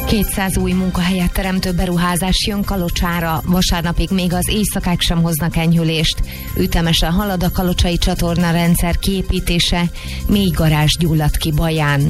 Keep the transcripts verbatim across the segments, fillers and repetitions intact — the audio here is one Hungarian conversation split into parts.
kétszáz új munkahelyet teremtő beruházás jön Kalocsára, vasárnapig még az éjszakák sem hoznak enyhülést. Ütemesen halad a kalocsai csatorna rendszer kiépítése, mély garázs gyulladt ki Baján.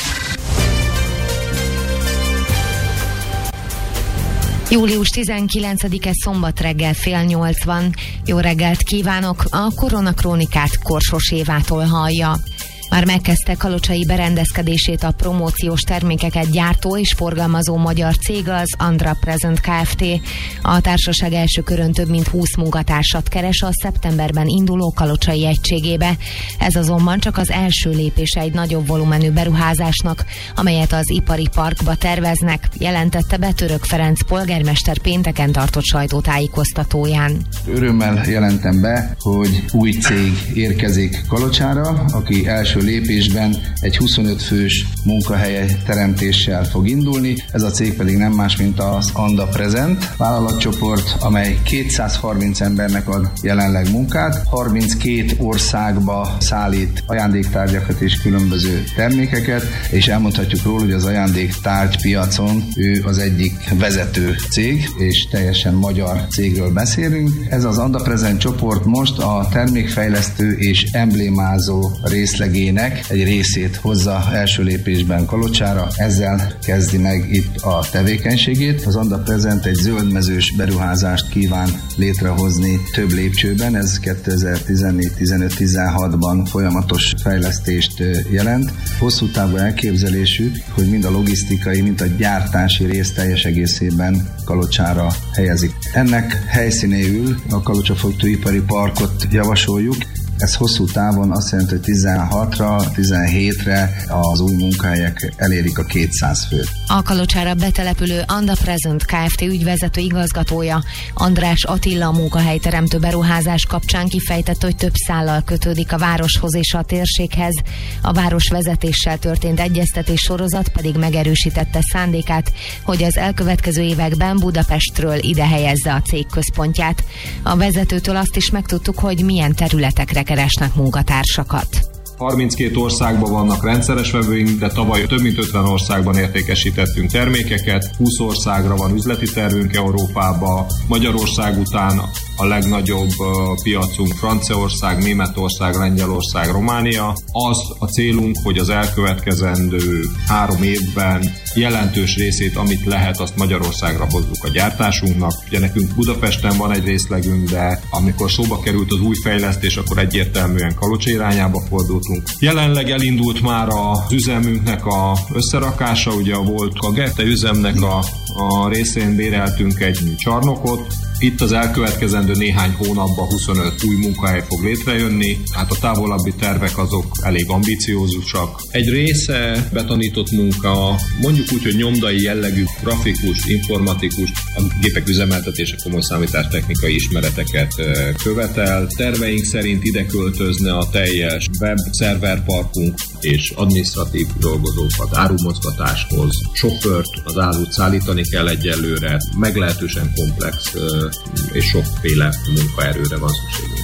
július tizenkilencedike szombat reggel fél nyolc van. Jó reggelt kívánok, a Koronakrónikát Korsos Évától hallja. Már megkezdte kalocsai berendezkedését a promóciós termékeket gyártó és forgalmazó magyar cég, az Andra Present Kft. A társaság első körön több mint húsz munkatársat keres a szeptemberben induló kalocsai egységébe. Ez azonban csak az első lépése egy nagyobb volumenű beruházásnak, amelyet az ipari parkba terveznek, jelentette be Török Ferenc polgármester pénteken tartott sajtótájékoztatóján. Örömmel jelentem be, hogy új cég érkezik Kalocsára, aki első lépésben egy huszonöt fős munkahely teremtéssel fog indulni. Ez a cég pedig nem más, mint az Andra Present vállalatcsoport, amely kétszázharminc embernek ad jelenleg munkát, harminckét országba szállít ajándéktárgyakat és különböző termékeket, és elmondhatjuk róla, hogy az ajándéktárgy piacon ő az egyik vezető cég, és teljesen magyar cégről beszélünk. Ez az Andra Present csoport most a termékfejlesztő és emblémázó részlegé egy részét hozza első lépésben Kalocsára, ezzel kezdi meg itt a tevékenységét. Az Andra Present egy zöldmezős beruházást kíván létrehozni több lépcsőben, ez kétezer-tizennégy tizenöt tizenhatban folyamatos fejlesztést jelent. Hosszú távú elképzelésük, hogy mind a logisztikai, mind a gyártási rész teljes egészében Kalocsára helyezik. Ennek helyszínéül a Kalocsa-Fogtőipari Parkot javasoljuk. Ez hosszú távon azt jelenti, hogy tizenhatra, tizenhétre az új munkahelyek elérik a kétszáz főt. A Kalocsára betelepülő Andra Present Kft. Ügyvezető igazgatója András Attila munkahelyteremtő beruházás kapcsán kifejtette, hogy több szállal kötődik a városhoz és a térséghez. A város vezetéssel történt egyeztetés sorozat pedig megerősítette szándékát, hogy az elkövetkező években Budapestről ide helyezze a cég központját. A vezetőtől azt is megtudtuk, hogy milyen területekre keresnek munkatársakat. harminckét országban vannak rendszeres vevőink, de tavaly több mint ötven országban értékesítettünk termékeket, húsz országra van üzleti tervünk Európába, Magyarország után a legnagyobb piacunk Franciaország, Németország, Lengyelország, Románia. Az a célunk, hogy az elkövetkezendő három évben jelentős részét, amit lehet, azt Magyarországra hozzuk a gyártásunknak. Ugye nekünk Budapesten van egy részlegünk, de amikor szóba került az új fejlesztés, akkor egyértelműen Kalocsa irányába fordultunk. Jelenleg elindult már az üzemünknek a összerakása, ugye volt a Gerte üzemnek a, a részén béreltünk egy csarnokot. Itt az elkövetkezendő néhány hónapban huszonöt új munkahely fog létrejönni, hát a távolabbi tervek azok elég ambiciózusak. Egy része betanított munka, mondjuk úgy, hogy nyomdai jellegű, grafikus, informatikus, a gépek üzemeltetése komoly számítástechnikai ismereteket követel. Terveink szerint ide költözne a teljes web szerverparkunk és adminisztratív dolgozókat árumozgatáshoz. Sofőrt, az árut szállítani kell egyelőre, meglehetősen komplex és sokféle munkaerőre van szükségünk.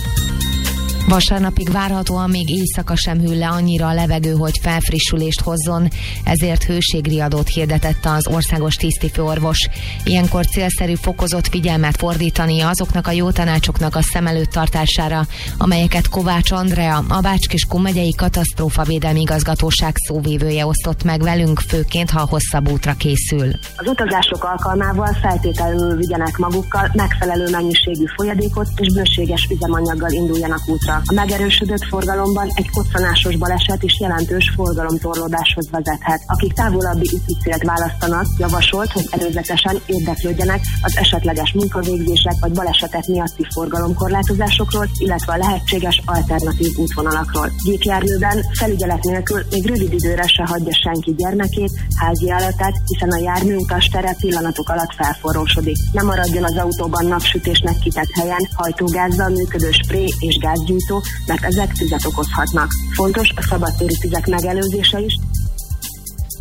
Vasárnapig várhatóan még éjszaka sem hűl le annyira a levegő, hogy felfrissülést hozzon, ezért hőségriadót hirdetett az országos tisztifőorvos. Ilyenkor célszerű fokozott figyelmet fordítani azoknak a jó tanácsoknak a szem előtt tartására, amelyeket Kovács Andrea, a Bács-Kiskun megyei katasztrófavédelmi igazgatóság szóvívője osztott meg velünk, főként ha hosszabb útra készül. Az utazások alkalmával feltétlenül vigyenek magukkal megfelelő mennyiségű folyadékot és bőséges üzemanyaggal induljanak útra. A megerősödött forgalomban egy koccanásos baleset is jelentős forgalomtorlódáshoz vezethet. Akik távolabbi úticélt választanak, javasolt, hogy előzetesen érdeklődjenek az esetleges munkavégzések vagy balesetek miatti forgalomkorlátozásokról, illetve a lehetséges alternatív útvonalakról. Gépjárműben felügyelet nélkül még rövid időre se hagyja senki gyermekét, háziállatát, hiszen a jármű utastere pillanatok alatt felforrósodik. Ne maradjon az autóban napsütésnek kitett helyen hajtógázzal működő spré és gázgyűjtő, mert ezek tüzet okozhatnak. Fontos a szabadtéri tüzek megelőzése is.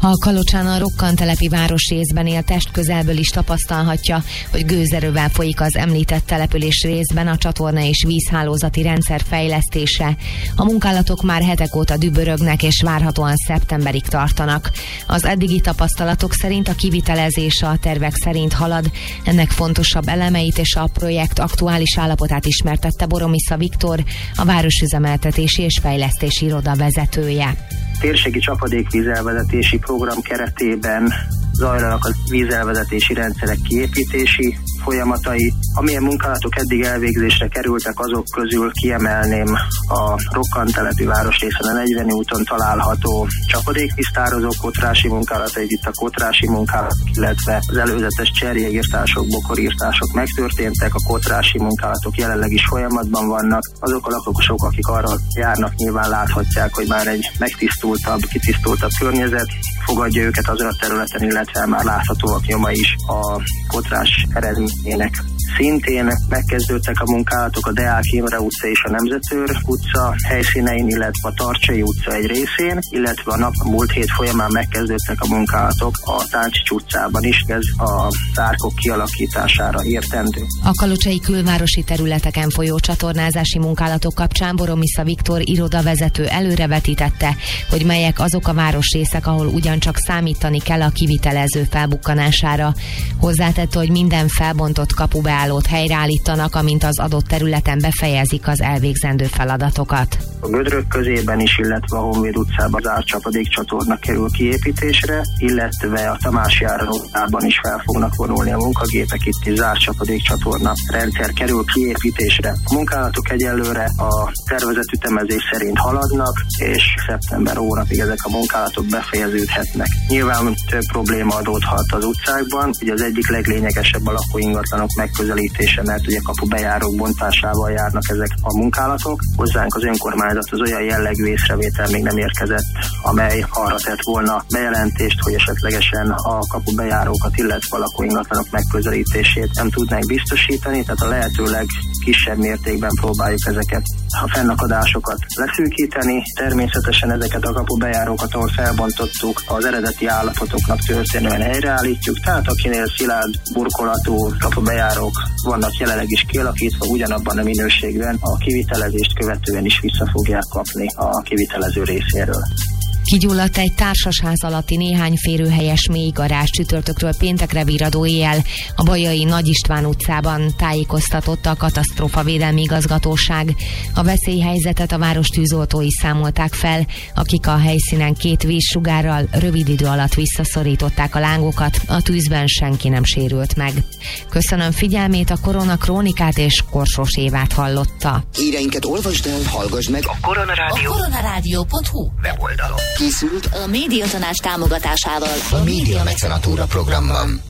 Ha a Kalocsán a rokkantelepi városrészben él, testközelből is tapasztalhatja, hogy gőzerővel folyik az említett település részben a csatorna és vízhálózati rendszer fejlesztése. A munkálatok már hetek óta dübörögnek és várhatóan szeptemberig tartanak. Az eddigi tapasztalatok szerint a kivitelezés a tervek szerint halad, ennek fontosabb elemeit és a projekt aktuális állapotát ismertette Boromissza Viktor, a Városüzemeltetési és Fejlesztési Iroda vezetője. Térségi csapadékvízelvezetési program keretében zajlanak a vízelvezetési rendszerek kiépítési folyamatai. Amilyen munkálatok eddig elvégzésre kerültek, azok közül kiemelném a rokkantelepi városrészen a negyveni úton található csapadékvíztározó kotrási munkálatait, itt a kotrási munkálatok, illetve az előzetes cserjeírtások, bokorírtások megtörténtek, a kotrási munkálatok jelenleg is folyamatban vannak. Azok a lakosok, akik arra járnak, nyilván láthatják, hogy már egy megtisztultabb, kitisztultabb környezet fogadja őket azon a területen, illetve már láthatóak nyoma is a kotrás eredményének. Szintén megkezdődtek a munkálatok a Deák Imre utca és a Nemzetőr utca helyszínein, illetve a Tarcsai utca egy részén, illetve a nap a múlt hét folyamán megkezdődtek a munkálatok a Táncsics utcában is, ez a zárkok kialakítására értendő. A kalocsai külvárosi területeken folyó csatornázási munkálatok kapcsán Boromissza Viktor irodavezető előrevetítette, hogy melyek azok a városrészek, ahol ugyancsak számítani kell a kivitelező felbukkanására. Hozzátette, hogy minden felbontott kapubeállót helyreállítanak, amint az adott területen befejezik az elvégzendő feladatokat. A Gödrök közében is, illetve a Honvéd utcában az árcsapadékcsatorna kerül kiépítésre, illetve a Tamási Áron utcában is fel fognak vonulni a munkagépek, itt is zárcsapadékcsatorna rendszer kerül kiépítésre. A munkálatok egyelőre a tervezett ütemezés szerint haladnak, és szeptember hónapig ezek a munkálatok befejeződhetnek. Nyilván több probléma adódhat az utcákban, ugye az egyik leglényegesebb a lakóingatlanok megközelítése, mert ugye kapubejárók bontásával járnak ezek a munkálatok. Hozzánk az önkormányzat az olyan jellegű észrevétel még nem érkezett, amely arra tett volna bejelentést, hogy esetlegesen a kapubejárókat, illetve a lakóingatlanok megközelítését nem tudnánk biztosítani, tehát a lehetőleg kisebb mértékben próbáljuk ezeket a fennakadásokat leszűkíteni. Természetesen ezeket a kapubejárókat, ahol felbontottuk, az eredeti állapotoknak történően helyreállítjuk, tehát akinél szilárd burkolatú kapubejárók vannak jelenleg is kialakítva, ugyanabban a minőségben a kivitelezést követően is vissza fogják kapni a kivitelező részéről. Kigyulladt egy társasház alatti néhány férőhelyes mélygarázs csütörtökről péntekre virradó éjjel a Bajai Nagy István utcában, tájékoztatott a katasztrófavédelmi igazgatóság. A veszélyhelyzetet a város tűzoltói számolták fel, akik a helyszínen két vízsugárral rövid idő alatt visszaszorították a lángokat, a tűzben senki nem sérült meg. Köszönöm figyelmét, a Korona Krónikát és Korsós Évát hallotta. Híreinket olvasd el, hallgass meg a Koronarádió. A koronarádió pont hu weboldalon. Készült a Médiatanács támogatásával a Média Mecenatúra programban.